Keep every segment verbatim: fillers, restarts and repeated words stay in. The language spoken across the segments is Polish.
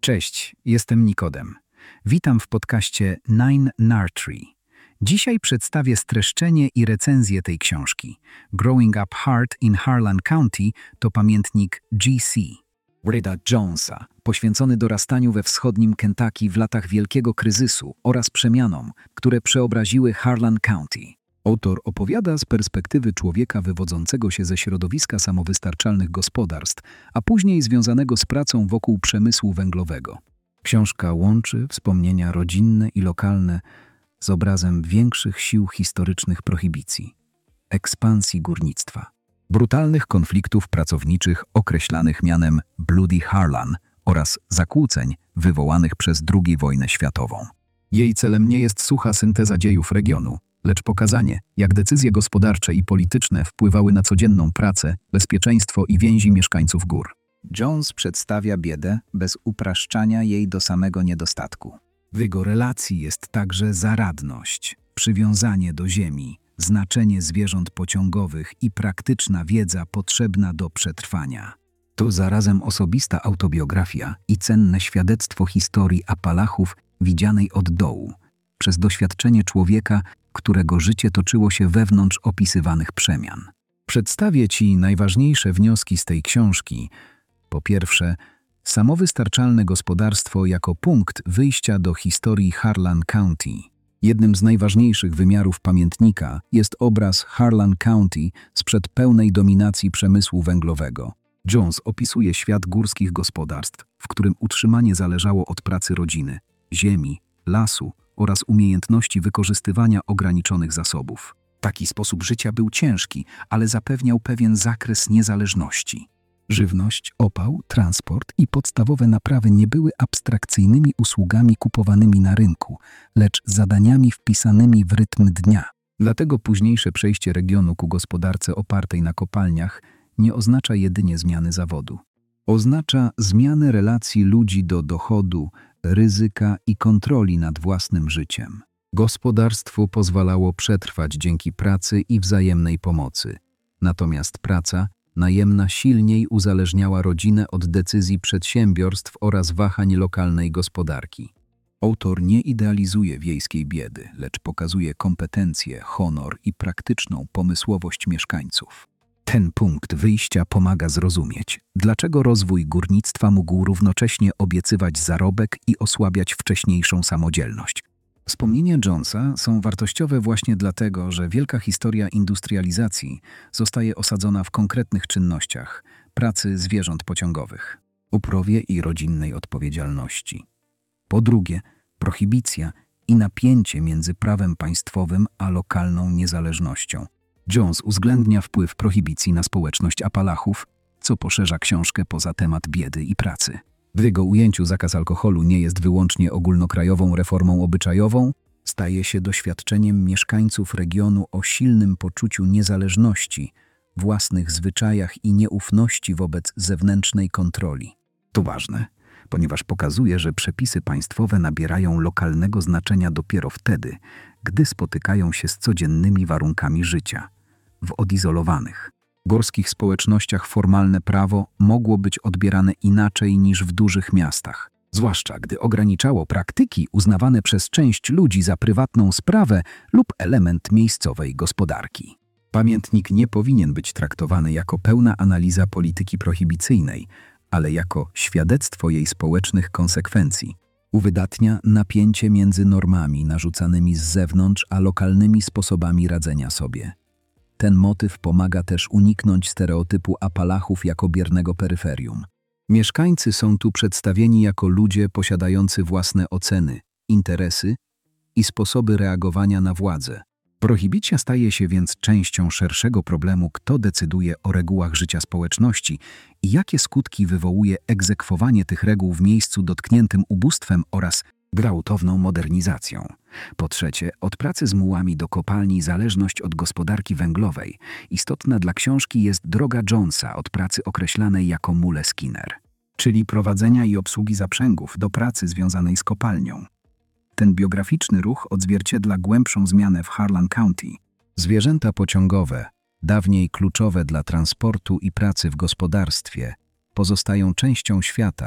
Cześć, jestem Nikodem. Witam w podcaście Nine Tree. Dzisiaj przedstawię streszczenie i recenzję tej książki. Growing Up Hard in Harlan County to pamiętnik G C Reda Jonesa, poświęcony dorastaniu we wschodnim Kentucky w latach wielkiego kryzysu oraz przemianom, które przeobraziły Harlan County. Autor opowiada z perspektywy człowieka wywodzącego się ze środowiska samowystarczalnych gospodarstw, a później związanego z pracą wokół przemysłu węglowego. Książka łączy wspomnienia rodzinne i lokalne z obrazem większych sił historycznych prohibicji, ekspansji górnictwa, brutalnych konfliktów pracowniczych określanych mianem Bloody Harlan oraz zakłóceń wywołanych przez drugą wojnę światową. Jej celem nie jest sucha synteza dziejów regionu, lecz pokazanie, jak decyzje gospodarcze i polityczne wpływały na codzienną pracę, bezpieczeństwo i więzi mieszkańców gór. Jones przedstawia biedę bez upraszczania jej do samego niedostatku. W jego relacji jest także zaradność, przywiązanie do ziemi, znaczenie zwierząt pociągowych i praktyczna wiedza potrzebna do przetrwania. To zarazem osobista autobiografia i cenne świadectwo historii Apalachów widzianej od dołu, przez doświadczenie człowieka, którego życie toczyło się wewnątrz opisywanych przemian. Przedstawię Ci najważniejsze wnioski z tej książki. Po pierwsze, samowystarczalne gospodarstwo jako punkt wyjścia do historii Harlan County. Jednym z najważniejszych wymiarów pamiętnika jest obraz Harlan County sprzed pełnej dominacji przemysłu węglowego. Jones opisuje świat górskich gospodarstw, w którym utrzymanie zależało od pracy rodziny, ziemi, lasu oraz umiejętności wykorzystywania ograniczonych zasobów. Taki sposób życia był ciężki, ale zapewniał pewien zakres niezależności. Żywność, opał, transport i podstawowe naprawy nie były abstrakcyjnymi usługami kupowanymi na rynku, lecz zadaniami wpisanymi w rytm dnia. Dlatego późniejsze przejście regionu ku gospodarce opartej na kopalniach nie oznacza jedynie zmiany zawodu. Oznacza zmianę relacji ludzi do dochodu, ryzyka i kontroli nad własnym życiem. Gospodarstwo pozwalało przetrwać dzięki pracy i wzajemnej pomocy. Natomiast praca najemna silniej uzależniała rodzinę od decyzji przedsiębiorstw oraz wahań lokalnej gospodarki. Autor nie idealizuje wiejskiej biedy, lecz pokazuje kompetencje, honor i praktyczną pomysłowość mieszkańców. Ten punkt wyjścia pomaga zrozumieć, dlaczego rozwój górnictwa mógł równocześnie obiecywać zarobek i osłabiać wcześniejszą samodzielność. Wspomnienia Jonesa są wartościowe właśnie dlatego, że wielka historia industrializacji zostaje osadzona w konkretnych czynnościach pracy zwierząt pociągowych, uprawie i rodzinnej odpowiedzialności. Po drugie, prohibicja i napięcie między prawem państwowym a lokalną niezależnością. Jones uwzględnia wpływ prohibicji na społeczność Apalachów, co poszerza książkę poza temat biedy i pracy. W jego ujęciu zakaz alkoholu nie jest wyłącznie ogólnokrajową reformą obyczajową, staje się doświadczeniem mieszkańców regionu o silnym poczuciu niezależności, własnych zwyczajach i nieufności wobec zewnętrznej kontroli. To ważne, ponieważ pokazuje, że przepisy państwowe nabierają lokalnego znaczenia dopiero wtedy, gdy spotykają się z codziennymi warunkami życia. W odizolowanych, górskich społecznościach formalne prawo mogło być odbierane inaczej niż w dużych miastach, zwłaszcza gdy ograniczało praktyki uznawane przez część ludzi za prywatną sprawę lub element miejscowej gospodarki. Pamiętnik nie powinien być traktowany jako pełna analiza polityki prohibicyjnej, ale jako świadectwo jej społecznych konsekwencji. Uwydatnia napięcie między normami narzucanymi z zewnątrz a lokalnymi sposobami radzenia sobie. Ten motyw pomaga też uniknąć stereotypu Apalachów jako biernego peryferium. Mieszkańcy są tu przedstawieni jako ludzie posiadający własne oceny, interesy i sposoby reagowania na władzę. Prohibicja staje się więc częścią szerszego problemu, kto decyduje o regułach życia społeczności i jakie skutki wywołuje egzekwowanie tych reguł w miejscu dotkniętym ubóstwem oraz gwałtowną modernizacją. Po trzecie, od pracy z mułami do kopalni zależność od gospodarki węglowej. Istotna dla książki jest droga Jonesa od pracy określanej jako mule Skinner, czyli prowadzenia i obsługi zaprzęgów, do pracy związanej z kopalnią. Ten biograficzny ruch odzwierciedla głębszą zmianę w Harlan County. Zwierzęta pociągowe, dawniej kluczowe dla transportu i pracy w gospodarstwie, pozostają częścią świata,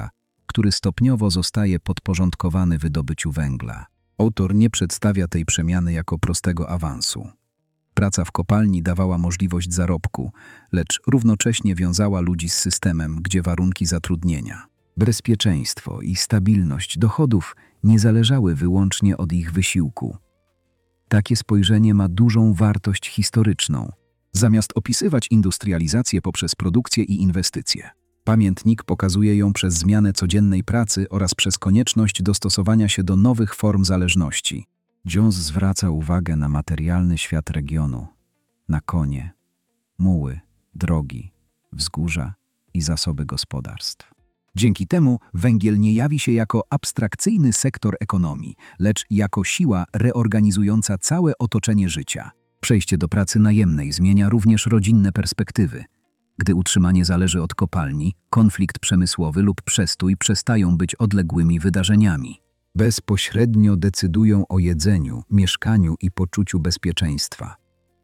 który stopniowo zostaje podporządkowany wydobyciu węgla. Autor nie przedstawia tej przemiany jako prostego awansu. Praca w kopalni dawała możliwość zarobku, lecz równocześnie wiązała ludzi z systemem, gdzie warunki zatrudnienia, bezpieczeństwo i stabilność dochodów nie zależały wyłącznie od ich wysiłku. Takie spojrzenie ma dużą wartość historyczną. Zamiast opisywać industrializację poprzez produkcję i inwestycje, pamiętnik pokazuje ją przez zmianę codziennej pracy oraz przez konieczność dostosowania się do nowych form zależności. Jones zwraca uwagę na materialny świat regionu, na konie, muły, drogi, wzgórza i zasoby gospodarstw. Dzięki temu węgiel nie jawi się jako abstrakcyjny sektor ekonomii, lecz jako siła reorganizująca całe otoczenie życia. Przejście do pracy najemnej zmienia również rodzinne perspektywy. Gdy utrzymanie zależy od kopalni, konflikt przemysłowy lub przestój przestają być odległymi wydarzeniami. Bezpośrednio decydują o jedzeniu, mieszkaniu i poczuciu bezpieczeństwa.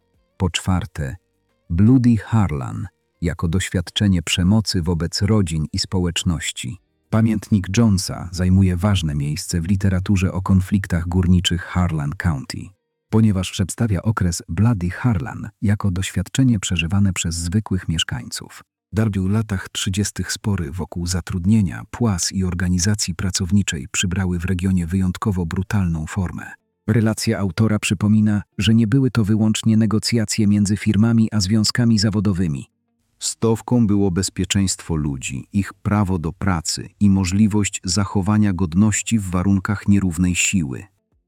Po czwarte, Bloody Harlan jako doświadczenie przemocy wobec rodzin i społeczności. Pamiętnik Jonesa zajmuje ważne miejsce w literaturze o konfliktach górniczych Harlan County, ponieważ przedstawia okres Bloody Harlan jako doświadczenie przeżywane przez zwykłych mieszkańców. W latach trzydziestych spory wokół zatrudnienia, płac i organizacji pracowniczej przybrały w regionie wyjątkowo brutalną formę. Relacja autora przypomina, że nie były to wyłącznie negocjacje między firmami a związkami zawodowymi. Stawką było bezpieczeństwo ludzi, ich prawo do pracy i możliwość zachowania godności w warunkach nierównej siły.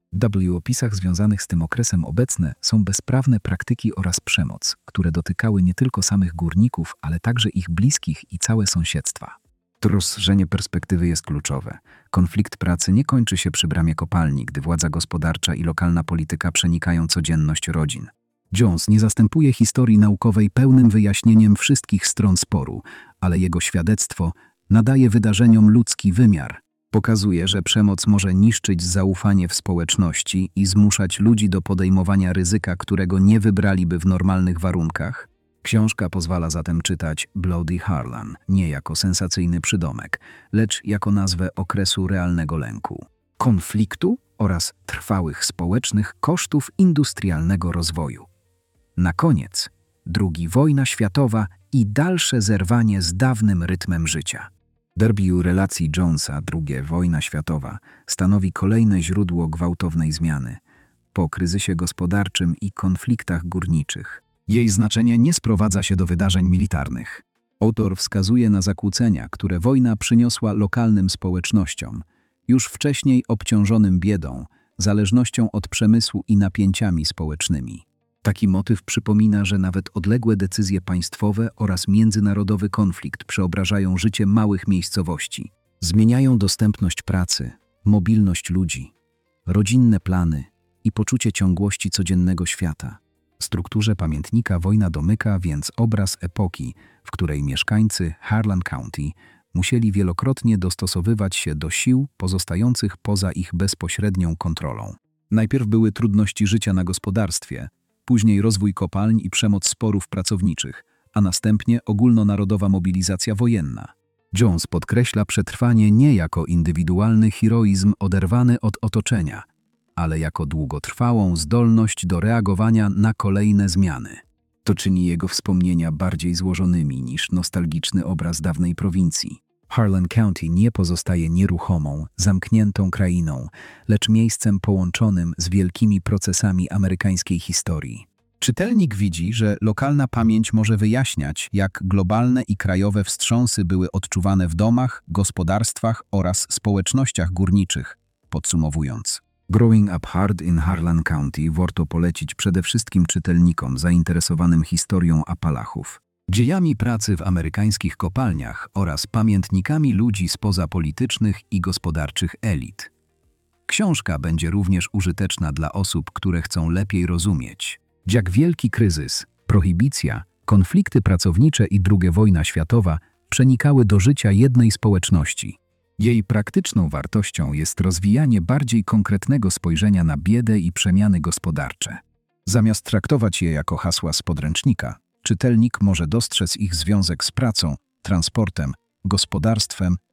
W opisach związanych z tym okresem obecne są bezprawne praktyki oraz przemoc, które dotykały nie tylko samych górników, ale także ich bliskich i całe sąsiedztwa. To rozszerzenie perspektywy jest kluczowe. Konflikt pracy nie kończy się przy bramie kopalni, gdy władza gospodarcza i lokalna polityka przenikają codzienność rodzin. Jones nie zastępuje historii naukowej pełnym wyjaśnieniem wszystkich stron sporu, ale jego świadectwo nadaje wydarzeniom ludzki wymiar. Pokazuje, że przemoc może niszczyć zaufanie w społeczności i zmuszać ludzi do podejmowania ryzyka, którego nie wybraliby w normalnych warunkach. Książka pozwala zatem czytać Bloody Harlan nie jako sensacyjny przydomek, lecz jako nazwę okresu realnego lęku, konfliktu oraz trwałych społecznych kosztów industrialnego rozwoju. Na koniec, druga wojna światowa i dalsze zerwanie z dawnym rytmem życia. Derbiu relacji Jonesa, druga wojna światowa, stanowi kolejne źródło gwałtownej zmiany. Po kryzysie gospodarczym i konfliktach górniczych, jej znaczenie nie sprowadza się do wydarzeń militarnych. Autor wskazuje na zakłócenia, które wojna przyniosła lokalnym społecznościom, już wcześniej obciążonym biedą, zależnością od przemysłu i napięciami społecznymi. Taki motyw przypomina, że nawet odległe decyzje państwowe oraz międzynarodowy konflikt przeobrażają życie małych miejscowości. Zmieniają dostępność pracy, mobilność ludzi, rodzinne plany i poczucie ciągłości codziennego świata. W strukturze pamiętnika wojna domyka więc obraz epoki, w której mieszkańcy Harlan County musieli wielokrotnie dostosowywać się do sił pozostających poza ich bezpośrednią kontrolą. Najpierw były trudności życia na gospodarstwie, później rozwój kopalń i przemoc sporów pracowniczych, a następnie ogólnonarodowa mobilizacja wojenna. Jones podkreśla przetrwanie nie jako indywidualny heroizm oderwany od otoczenia, ale jako długotrwałą zdolność do reagowania na kolejne zmiany. To czyni jego wspomnienia bardziej złożonymi niż nostalgiczny obraz dawnej prowincji. Harlan County nie pozostaje nieruchomą, zamkniętą krainą, lecz miejscem połączonym z wielkimi procesami amerykańskiej historii. Czytelnik widzi, że lokalna pamięć może wyjaśniać, jak globalne i krajowe wstrząsy były odczuwane w domach, gospodarstwach oraz społecznościach górniczych. Podsumowując, Growing Up Hard in Harlan County warto polecić przede wszystkim czytelnikom zainteresowanym historią Apalachów, dziejami pracy w amerykańskich kopalniach oraz pamiętnikami ludzi spoza politycznych i gospodarczych elit. Książka będzie również użyteczna dla osób, które chcą lepiej rozumieć, jak wielki kryzys, prohibicja, konflikty pracownicze i druga wojna światowa przenikały do życia jednej społeczności. Jej praktyczną wartością jest rozwijanie bardziej konkretnego spojrzenia na biedę i przemiany gospodarcze. Zamiast traktować je jako hasła z podręcznika, czytelnik może dostrzec ich związek z pracą, transportem, gospodarstwem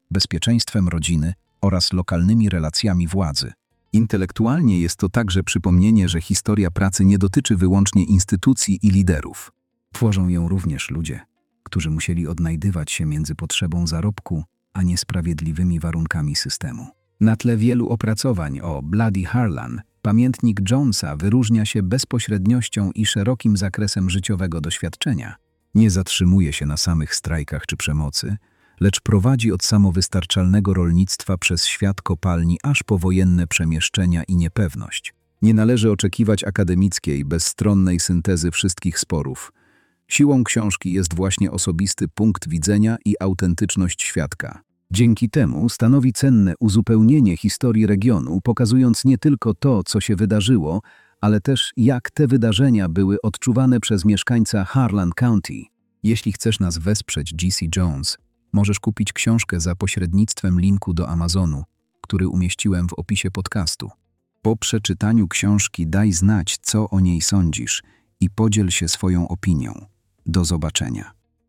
bezpieczeństwem rodziny oraz lokalnymi relacjami władzy. Intelektualnie jest to także przypomnienie, że historia pracy nie dotyczy wyłącznie instytucji i liderów. Tworzą ją również ludzie, którzy musieli odnajdywać się między potrzebą zarobku a niesprawiedliwymi warunkami systemu. Na tle wielu opracowań o Bloody Harlan, pamiętnik Jonesa wyróżnia się bezpośredniością i szerokim zakresem życiowego doświadczenia. Nie zatrzymuje się na samych strajkach czy przemocy, lecz prowadzi od samowystarczalnego rolnictwa przez świat kopalni aż po wojenne przemieszczenia i niepewność. Nie należy oczekiwać akademickiej, bezstronnej syntezy wszystkich sporów. Siłą książki jest właśnie osobisty punkt widzenia i autentyczność świadka. Dzięki temu stanowi cenne uzupełnienie historii regionu, pokazując nie tylko to, co się wydarzyło, ale też jak te wydarzenia były odczuwane przez mieszkańca Harlan County. Jeśli chcesz nas wesprzeć, G C Jones, możesz kupić książkę za pośrednictwem linku do Amazonu, który umieściłem w opisie podcastu. Po przeczytaniu książki daj znać, co o niej sądzisz i podziel się swoją opinią. Do zobaczenia.